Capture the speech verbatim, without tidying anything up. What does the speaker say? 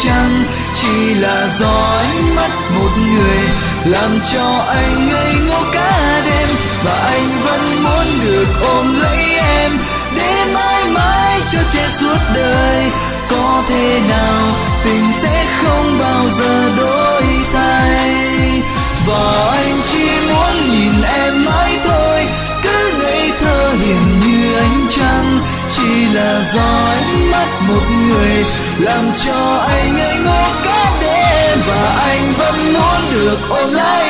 chăng chỉ là do ánh mắt một người làm cho anh ngây ngô cả đêm, và anh vẫn muốn được ôm lấy em để mãi mãi cho che suốt đời. Có thể nào tình sẽ không bao giờ đổi thay, và anh chỉ muốn nhìn em mãi thôi, cứ ngây thơ hiền như ánh trăng. Chỉ là do ánh mắt một người làm cho anh ngây ngô cả đêm, và anh vẫn muốn được ôm lấy